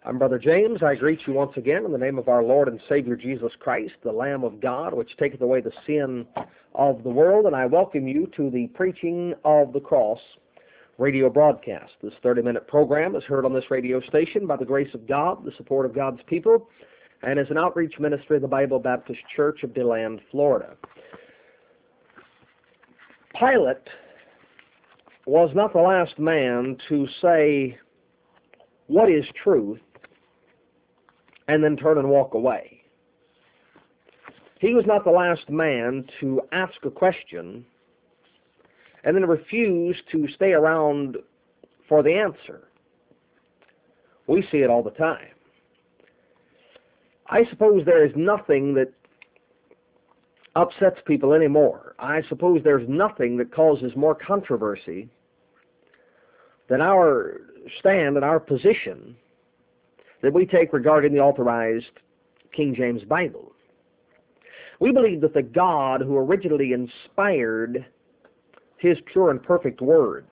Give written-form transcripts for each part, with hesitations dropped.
I'm Brother James. I greet you once again in the name of our Lord and Savior Jesus Christ, the Lamb of God, which taketh away the sin of the world, and I welcome you to the Preaching of the Cross radio broadcast. This 30-minute program is heard on this radio station by the grace of God, the support of God's people, and is an outreach ministry of the Bible Baptist Church of DeLand, Florida. Pilate was not the last man to say, "What is truth?" and then turn and walk away. He was not the last man to ask a question and then refuse to stay around for the answer. We see it all the time. I suppose there is nothing that upsets people anymore. I suppose there's nothing that causes more controversy than our stand and our position that we take regarding the authorized King James Bible. We believe that the God who originally inspired His pure and perfect words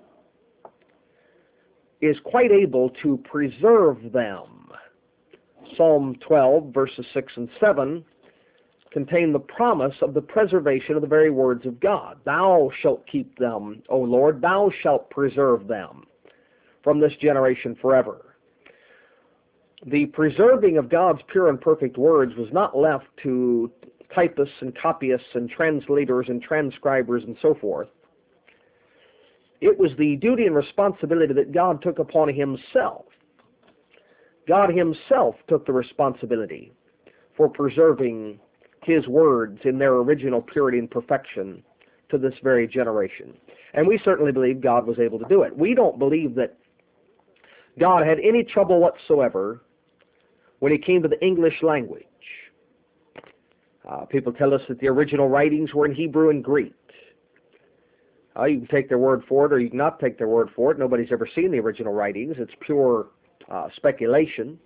is quite able to preserve them. Psalm 12, verses 6 and 7 contain the promise of the preservation of the very words of God. Thou shalt keep them, O Lord, thou shalt preserve them from this generation forever. The preserving of God's pure and perfect words was not left to typists and copyists and translators and transcribers and so forth. It was the duty and responsibility that God took upon Himself. God Himself took the responsibility for preserving His words in their original purity and perfection to this very generation. And we certainly believe God was able to do it. We don't believe that God had any trouble whatsoever when it came to the English language. People tell us that the original writings were in Hebrew and Greek. You can take their word for it or you can not take their word for it. Nobody's ever seen the original writings. It's pure speculation.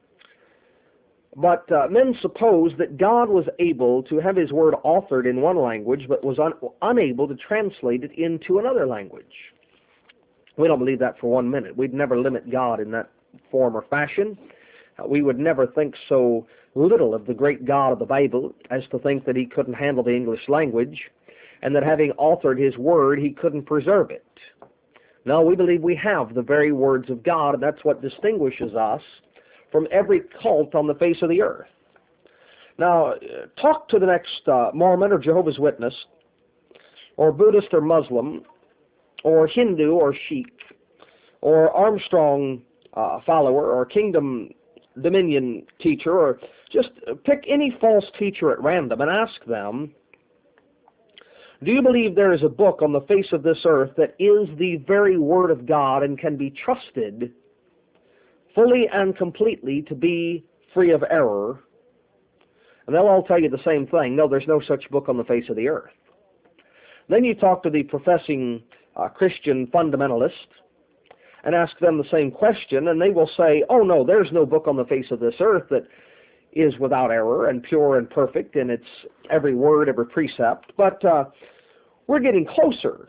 But men suppose that God was able to have His word authored in one language but was unable to translate it into another language. We don't believe that for 1 minute. We'd never limit God in that form or fashion. We would never think so little of the great God of the Bible as to think that He couldn't handle the English language and that having authored His word, He couldn't preserve it. No, we believe we have the very words of God, and that's what distinguishes us from every cult on the face of the earth. Now, talk to the next Mormon or Jehovah's Witness or Buddhist or Muslim or Hindu or Sikh or Armstrong follower or Kingdom Dominion teacher, or just pick any false teacher at random and ask them, do you believe there is a book on the face of this earth that is the very Word of God and can be trusted fully and completely to be free of error? And they'll all tell you the same thing. No, there's no such book on the face of the earth. Then you talk to the professing Christian fundamentalist and ask them the same question, and they will say, oh no, there's no book on the face of this earth that is without error and pure and perfect in its every word, every precept. But we're getting closer.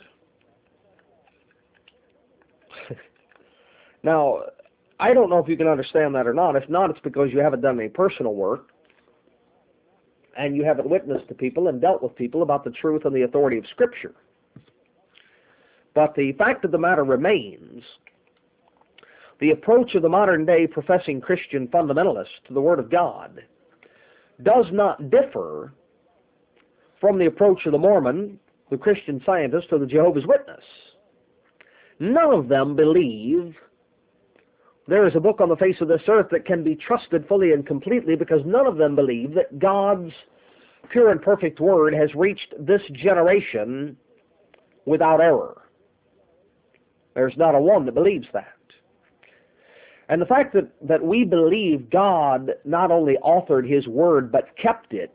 Now, I don't know if you can understand that or not. If not, it's because you haven't done any personal work and you haven't witnessed to people and dealt with people about the truth and the authority of Scripture. But the fact of the matter remains, the approach of the modern-day professing Christian fundamentalist to the Word of God does not differ from the approach of the Mormon, the Christian Scientist, or the Jehovah's Witness. None of them believe there is a book on the face of this earth that can be trusted fully and completely, because none of them believe that God's pure and perfect Word has reached this generation without error. There's not a one that believes that. And the fact that we believe God not only authored His Word but kept it,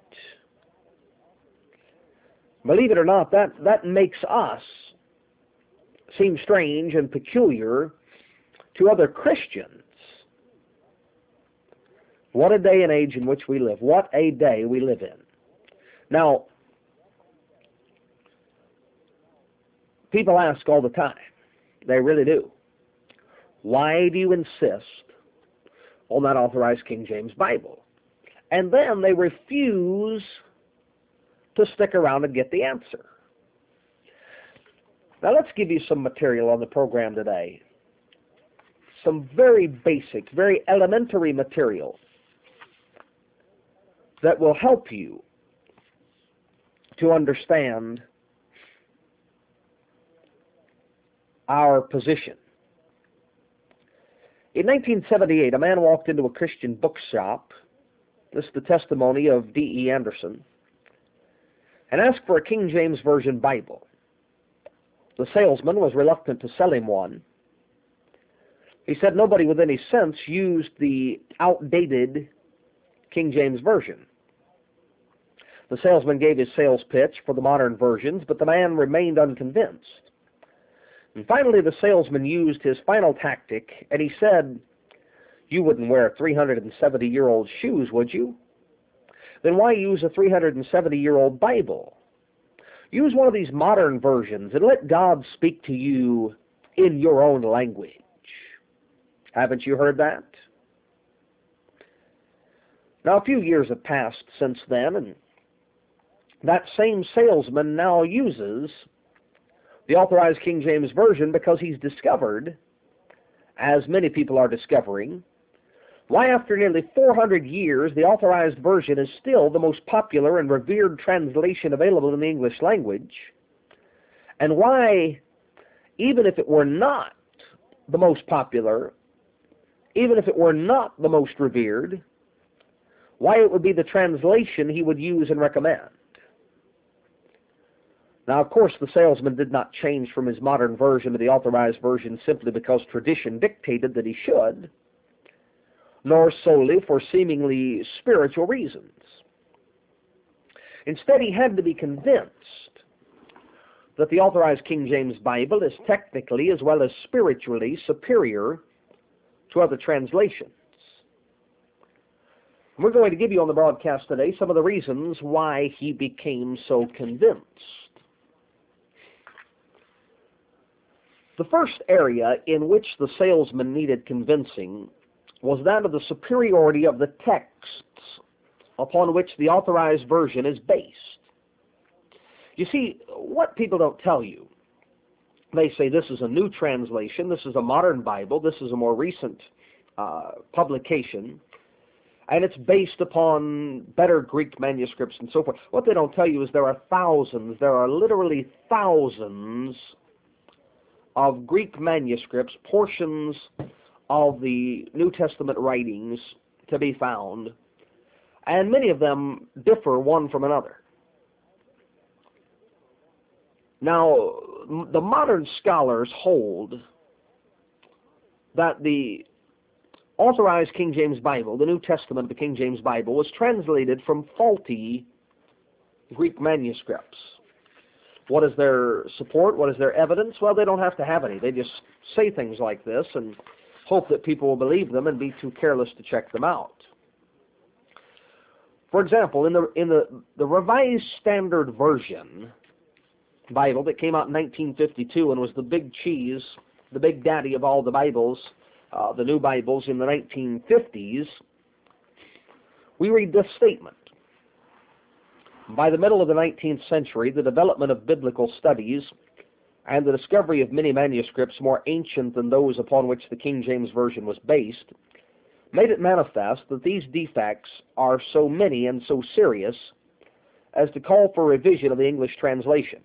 believe it or not, that makes us seem strange and peculiar to other Christians. What a day and age in which we live. What a day we live in. Now, people ask all the time. They really do. Why do you insist on that Authorized King James Bible. And then they refuse to stick around and get the answer. Now let's give you some material on the program today. Some very basic, very elementary material that will help you to understand our position. In 1978, a man walked into a Christian bookshop, this is the testimony of D.E. Anderson, and asked for a King James Version Bible. The salesman was reluctant to sell him one. He said nobody with any sense used the outdated King James Version. The salesman gave his sales pitch for the modern versions, but the man remained unconvinced. And finally, the salesman used his final tactic, and he said, "You wouldn't wear 370-year-old shoes, would you? Then why use a 370-year-old Bible? Use one of these modern versions and let God speak to you in your own language." Haven't you heard that? Now, a few years have passed since then, and that same salesman now uses the Authorized King James Version because he's discovered, as many people are discovering, why after nearly 400 years the Authorized Version is still the most popular and revered translation available in the English language, and why, even if it were not the most popular, even if it were not the most revered, why it would be the translation he would use and recommend. Now, of course, the salesman did not change from his modern version to the Authorized Version simply because tradition dictated that he should, nor solely for seemingly spiritual reasons. Instead, he had to be convinced that the Authorized King James Bible is technically as well as spiritually superior to other translations. We're going to give you on the broadcast today some of the reasons why he became so convinced. The first area in which the salesman needed convincing was that of the superiority of the texts upon which the Authorized Version is based. You see, what people don't tell you, they say this is a new translation, this is a modern Bible, this is a more recent publication, and it's based upon better Greek manuscripts and so forth. What they don't tell you is there are literally thousands of Greek manuscripts, portions of the New Testament writings to be found, and many of them differ one from another. Now, the modern scholars hold that the Authorized King James Bible, the New Testament, the King James Bible, was translated from faulty Greek manuscripts. What is their support? What is their evidence? Well, they don't have to have any. They just say things like this and hope that people will believe them and be too careless to check them out. For example, in the Revised Standard Version Bible that came out in 1952 and was the big cheese, the big daddy of all the Bibles, the new Bibles in the 1950s, we read this statement: "By the middle of the 19th century, the development of biblical studies and the discovery of many manuscripts more ancient than those upon which the King James Version was based made it manifest that these defects are so many and so serious as to call for revision of the English translation."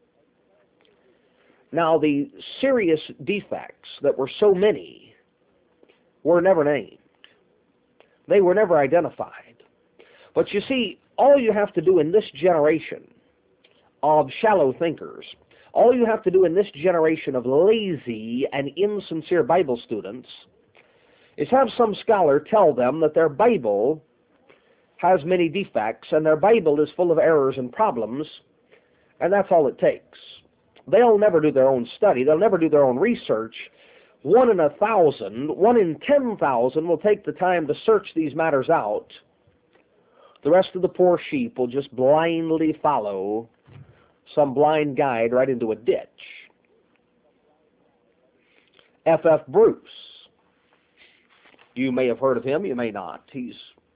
Now, the serious defects that were so many were never named. They were never identified. But you see, all you have to do in this generation of shallow thinkers, all you have to do in this generation of lazy and insincere Bible students is have some scholar tell them that their Bible has many defects and their Bible is full of errors and problems, and that's all it takes. They'll never do their own study. They'll never do their own research. 1 in 1,000, 1 in 10,000 will take the time to search these matters out. The rest of the poor sheep will just blindly follow some blind guide right into a ditch. F.F. Bruce, You may have heard of him, you may not. He's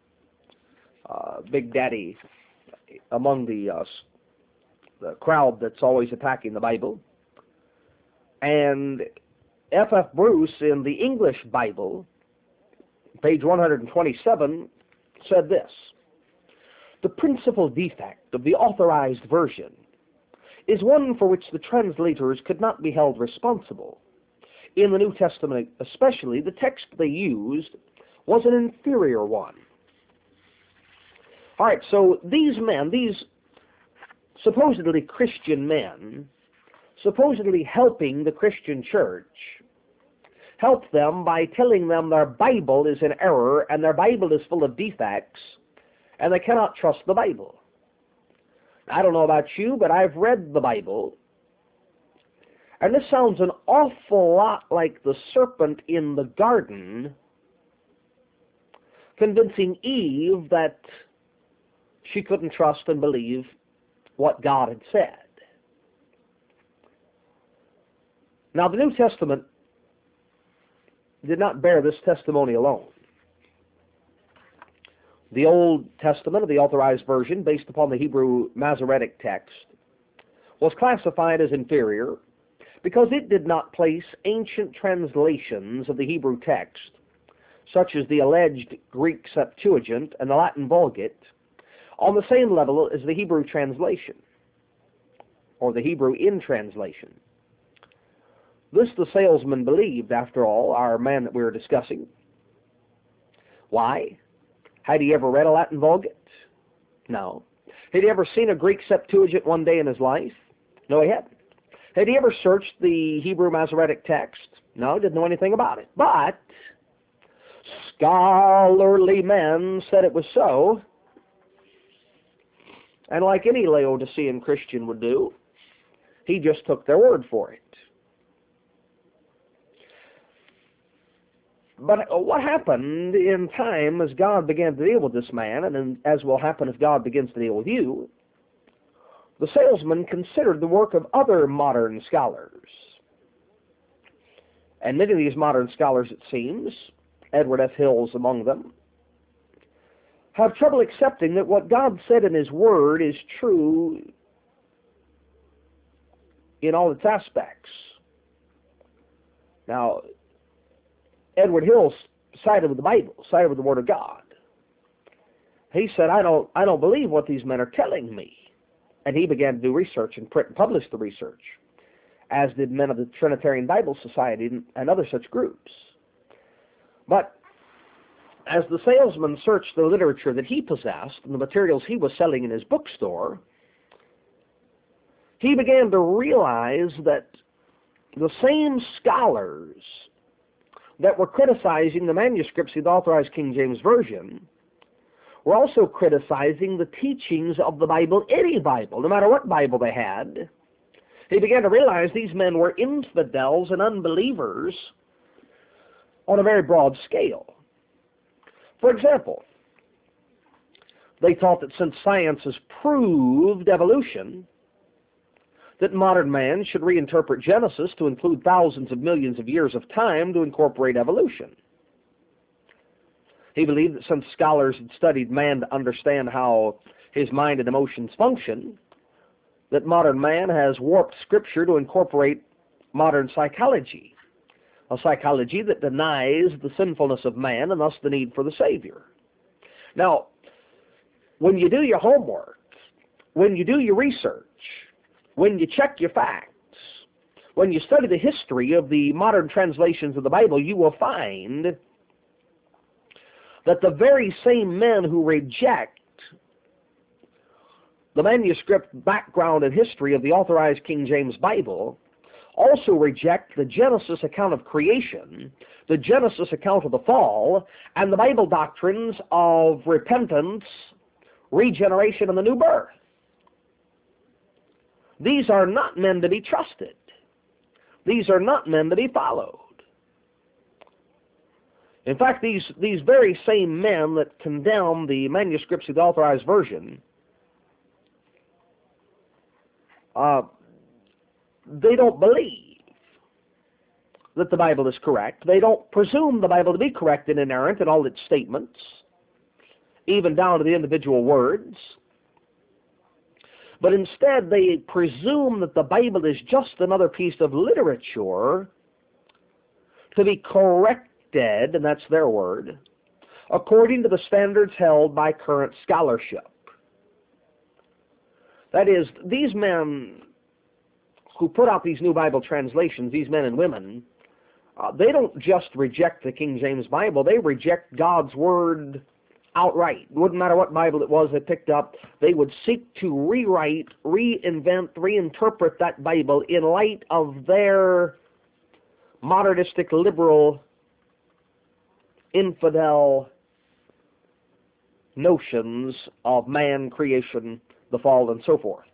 Big Daddy among the crowd that's always attacking the Bible. And F.F. Bruce in the English Bible, page 127, said this: "The principal defect of the Authorized Version is one for which the translators could not be held responsible. In the New Testament especially, the text they used was an inferior one." All right, so these men, these supposedly Christian men, supposedly helping the Christian church, help them by telling them their Bible is in error and their Bible is full of defects and they cannot trust the Bible. I don't know about you, but I've read the Bible, and this sounds an awful lot like the serpent in the garden convincing Eve that she couldn't trust and believe what God had said. Now, the New Testament did not bear this testimony alone. The Old Testament, of the Authorized Version, based upon the Hebrew Masoretic text, was classified as inferior because it did not place ancient translations of the Hebrew text, such as the alleged Greek Septuagint and the Latin Vulgate, on the same level as the Hebrew translation, or the Hebrew in translation. This the salesman believed, after all, our man that we were discussing. Why? Had he ever read a Latin Vulgate? No. Had he ever seen a Greek Septuagint one day in his life? No, he hadn't. Had he ever searched the Hebrew Masoretic text? No, didn't know anything about it. But scholarly men said it was so. And like any Laodicean Christian would do, he just took their word for it. But what happened in time as God began to deal with this man, and as will happen if God begins to deal with you, the salesman considered the work of other modern scholars. And many of these modern scholars, it seems, Edward F. Hills among them, have trouble accepting that what God said in His Word is true in all its aspects. Now, Edward Hills sided with the Bible, sided with the Word of God. He said, I don't believe what these men are telling me. And he began to do research and print and publish the research, as did men of the Trinitarian Bible Society and other such groups. But as the salesman searched the literature that he possessed and the materials he was selling in his bookstore, he began to realize that the same scholars that were criticizing the manuscripts of the Authorized King James Version were also criticizing the teachings of the Bible, any Bible, no matter what Bible they had. He began to realize these men were infidels and unbelievers on a very broad scale. For example, they taught that since science has proved evolution, that modern man should reinterpret Genesis to include thousands of millions of years of time to incorporate evolution. He believed that since scholars had studied man to understand how his mind and emotions function, that modern man has warped Scripture to incorporate modern psychology, a psychology that denies the sinfulness of man and thus the need for the Savior. Now, when you do your homework, when you do your research, when you check your facts, when you study the history of the modern translations of the Bible, you will find that the very same men who reject the manuscript background and history of the Authorized King James Bible also reject the Genesis account of creation, the Genesis account of the fall, and the Bible doctrines of repentance, regeneration, and the new birth. These are not men to be trusted. These are not men to be followed. In fact, these very same men that condemn the manuscripts of the Authorized Version, they don't believe that the Bible is correct. They don't presume the Bible to be correct and inerrant in all its statements, even down to the individual words. But instead, they presume that the Bible is just another piece of literature to be corrected, and that's their word, according to the standards held by current scholarship. That is, these men who put out these new Bible translations, these men and women, they don't just reject the King James Bible, they reject God's Word outright. It wouldn't matter what Bible it was they picked up, they would seek to rewrite, reinvent, reinterpret that Bible in light of their modernistic, liberal, infidel notions of man, creation, the fall, and so forth.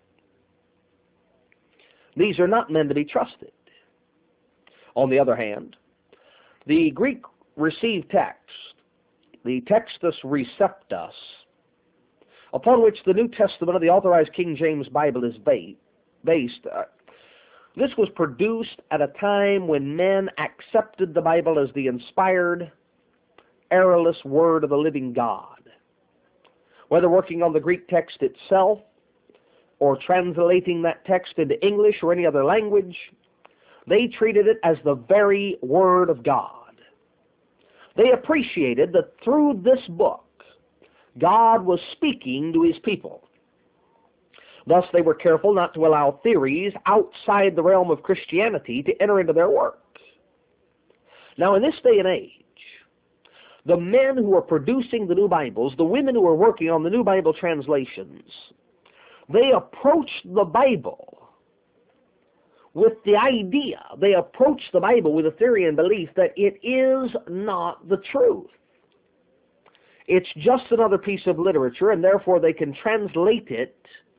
These are not men to be trusted. On the other hand, the Greek received text, the Textus Receptus, upon which the New Testament of the Authorized King James Bible is based, this was produced at a time when men accepted the Bible as the inspired, errorless Word of the living God. Whether working on the Greek text itself, or translating that text into English or any other language, they treated it as the very Word of God. They appreciated that through this book, God was speaking to His people. Thus, they were careful not to allow theories outside the realm of Christianity to enter into their work. Now, in this day and age, the men who are producing the new Bibles, the women who are working on the new Bible translations, they approach the Bible with the idea, they approach the Bible with a theory and belief that it is not the truth. It's just another piece of literature, and therefore they can translate it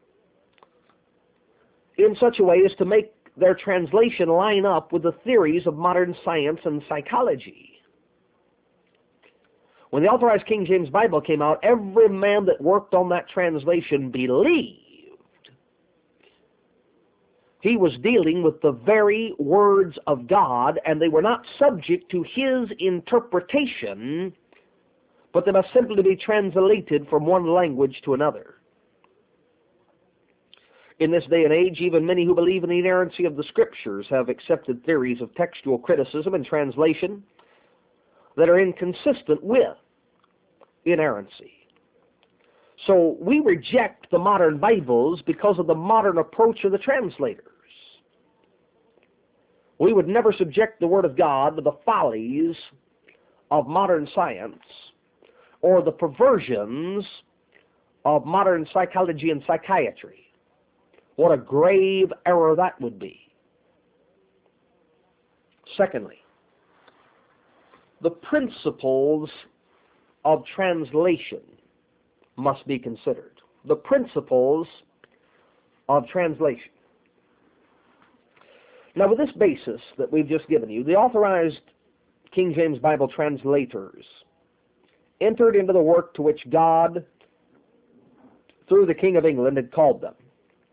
in such a way as to make their translation line up with the theories of modern science and psychology. When the Authorized King James Bible came out, every man that worked on that translation believed he was dealing with the very words of God, and they were not subject to his interpretation, but they must simply be translated from one language to another. In this day and age, even many who believe in the inerrancy of the Scriptures have accepted theories of textual criticism and translation that are inconsistent with inerrancy. So we reject the modern Bibles because of the modern approach of the translators. We would never subject the Word of God to the follies of modern science or the perversions of modern psychology and psychiatry. What a grave error that would be. Secondly, the principles of translation must be considered. The principles of translation. Now, with this basis that we've just given you, the Authorized King James Bible translators entered into the work to which God, through the King of England, had called them.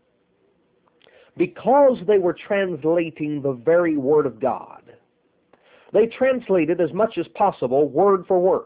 Because they were translating the very Word of God, they translated as much as possible word for word,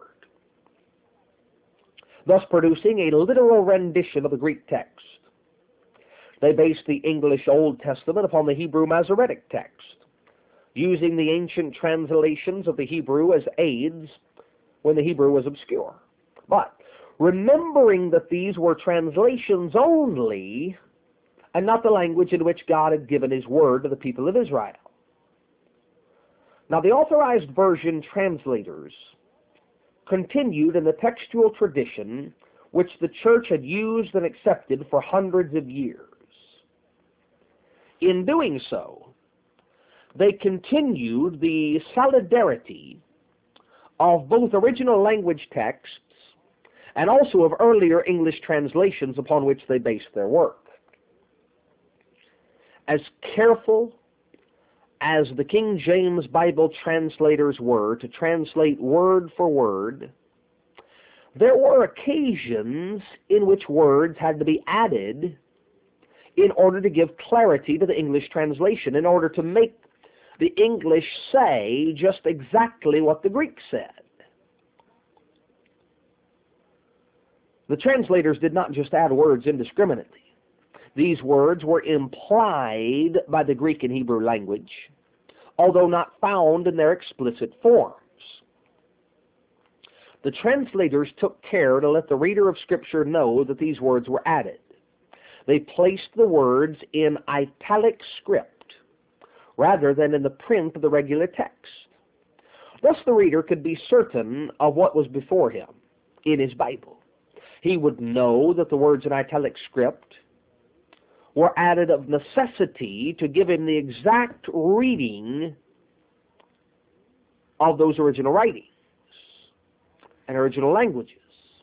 thus producing a literal rendition of the Greek text. They based the English Old Testament upon the Hebrew Masoretic text, using the ancient translations of the Hebrew as aids when the Hebrew was obscure. But remembering that these were translations only, and not the language in which God had given His word to the people of Israel. Now, the Authorized Version translators continued in the textual tradition which the church had used and accepted for hundreds of years. In doing so, they continued the solidarity of both original language texts and also of earlier English translations upon which they based their work. As careful as the King James Bible translators were to translate word for word, there were occasions in which words had to be added in order to give clarity to the English translation, in order to make the English say just exactly what the Greek said. The translators did not just add words indiscriminately. These words were implied by the Greek and Hebrew language, although not found in their explicit forms. The translators took care to let the reader of Scripture know that these words were added. They placed the words in italic script rather than in the print of the regular text. Thus the reader could be certain of what was before him in his Bible. He would know that the words in italic script were added of necessity to give him the exact reading of those original writings and original languages.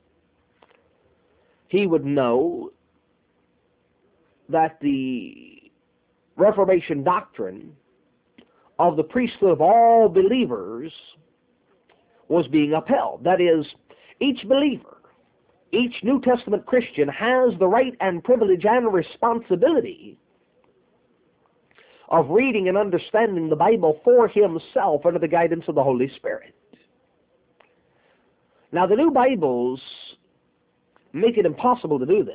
He would know that the Reformation doctrine of the priesthood of all believers was being upheld. That is, each believer, each New Testament Christian has the right and privilege and responsibility of reading and understanding the Bible for himself under the guidance of the Holy Spirit. Now, the new Bibles make it impossible to do this.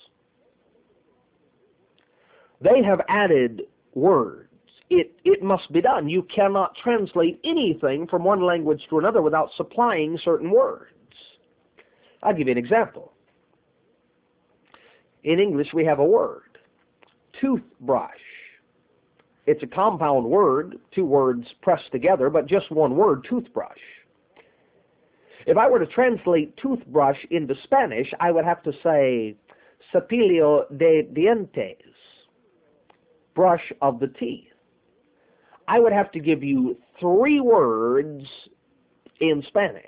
They have added words. It must be done. You cannot translate anything from one language to another without supplying certain words. I'll give you an example. In English, we have a word, toothbrush. It's a compound word, two words pressed together, but just one word, toothbrush. If I were to translate toothbrush into Spanish, I would have to say cepillo de dientes, brush of the teeth. I would have to give you 3 words in Spanish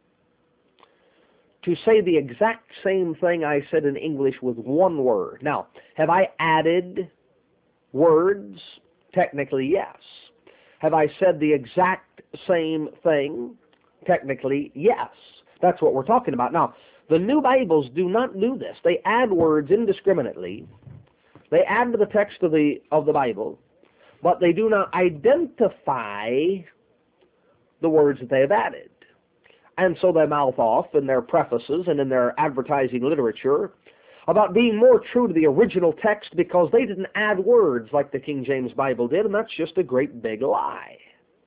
to say the exact same thing I said in English with 1 word. Now, have I added words? Technically, yes. Have I said the exact same thing? Technically, yes. That's what we're talking about. Now, the new Bibles do not do this. They add words indiscriminately. They add to the text of the Bible, but they do not identify the words that they have added. And so they mouth off in their prefaces and in their advertising literature about being more true to the original text because they didn't add words like the King James Bible did, and that's just a great big lie.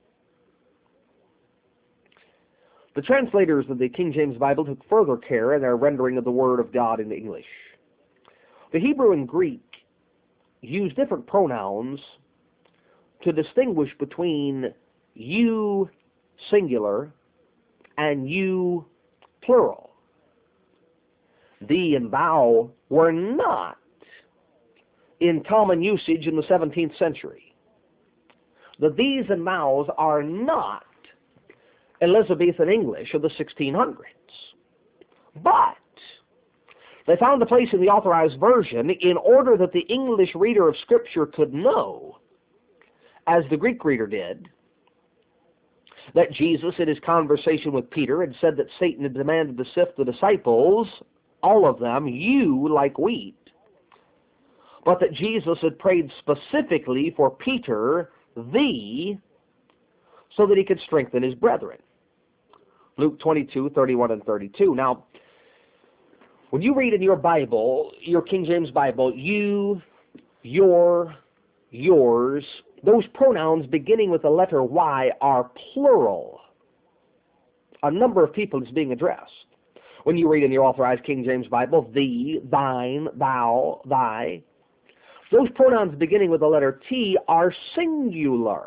The translators of the King James Bible took further care in their rendering of the Word of God into English. The Hebrew and Greek use different pronouns to distinguish between you singular and you plural. Thee and thou were not in common usage in the 17th century. The these and thous are not Elizabethan English of the 1600s. But they found a place in the Authorized Version in order that the English reader of Scripture could know, as the Greek reader did, that Jesus, in his conversation with Peter, had said that Satan had demanded to sift the disciples, all of them, you like wheat, but that Jesus had prayed specifically for Peter, thee, so that he could strengthen his brethren. Luke 22:31 and 32. Now, when you read in your Bible, your King James Bible, you, your, yours, those pronouns beginning with the letter Y are plural. A number of people is being addressed. When you read in your Authorized King James Bible, thee, thine, thou, thy, those pronouns beginning with the letter T are singular.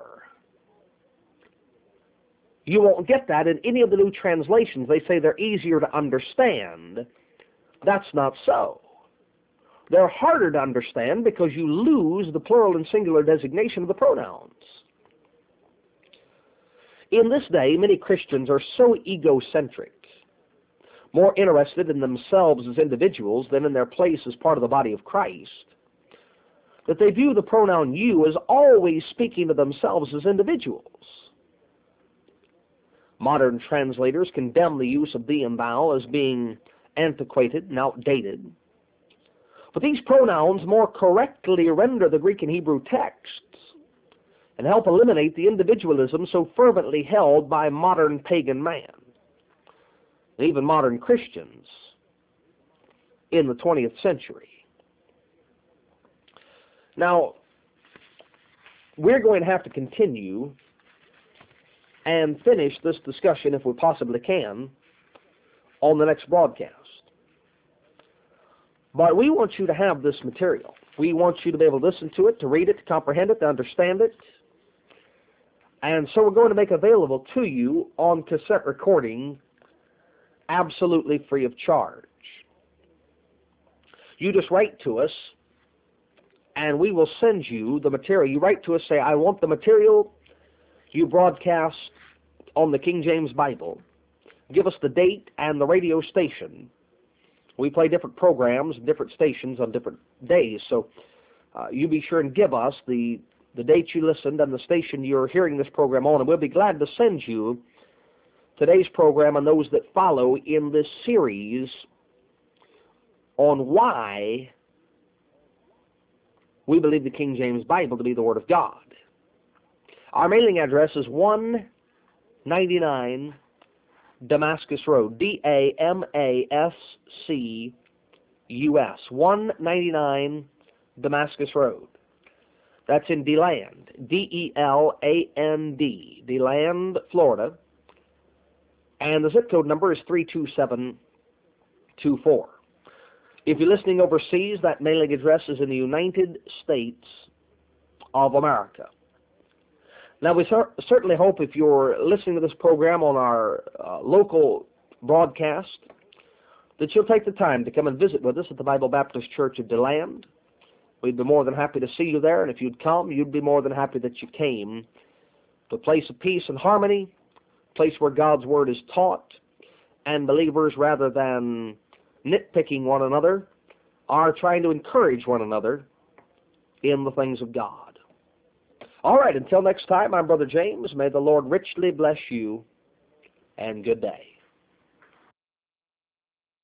You won't get that in any of the new translations. They say they're easier to understand. That's not so. They're harder to understand because you lose the plural and singular designation of the pronouns. In this day, many Christians are so egocentric, more interested in themselves as individuals than in their place as part of the body of Christ, that they view the pronoun you as always speaking to themselves as individuals. Modern translators condemn the use of thee and thou as being antiquated and outdated. But these pronouns more correctly render the Greek and Hebrew texts and help eliminate the individualism so fervently held by modern pagan man, and even modern Christians in the 20th century. Now, we're going to have to continue and finish this discussion, if we possibly can, on the next broadcast. But we want you to have this material. We want you to be able to listen to it, to read it, to comprehend it, to understand it. And so we're going to make available to you on cassette recording, absolutely free of charge. You just write to us, and we will send you the material. You write to us, say, I want the material you broadcast on the King James Bible. Give us the date and the radio station. We play different programs, different stations on different days, so you be sure and give us the date you listened and the station you're hearing this program on, and we'll be glad to send you today's program and those that follow in this series on why we believe the King James Bible to be the Word of God. Our mailing address is 199 Damascus Road, D-A-M-A-S-C-U-S, 199 Damascus Road. That's in DeLand, D-E-L-A-N-D, DeLand, Florida. And the zip code number is 32724. If you're listening overseas, that mailing address is in the United States of America. Now, we certainly hope if you're listening to this program on our local broadcast that you'll take the time to come and visit with us at the Bible Baptist Church of DeLand. We'd be more than happy to see you there, and if you'd come, you'd be more than happy that you came to a place of peace and harmony, a place where God's Word is taught, and believers, rather than nitpicking one another, are trying to encourage one another in the things of God. All right, until next time, I'm Brother James. May the Lord richly bless you, and good day.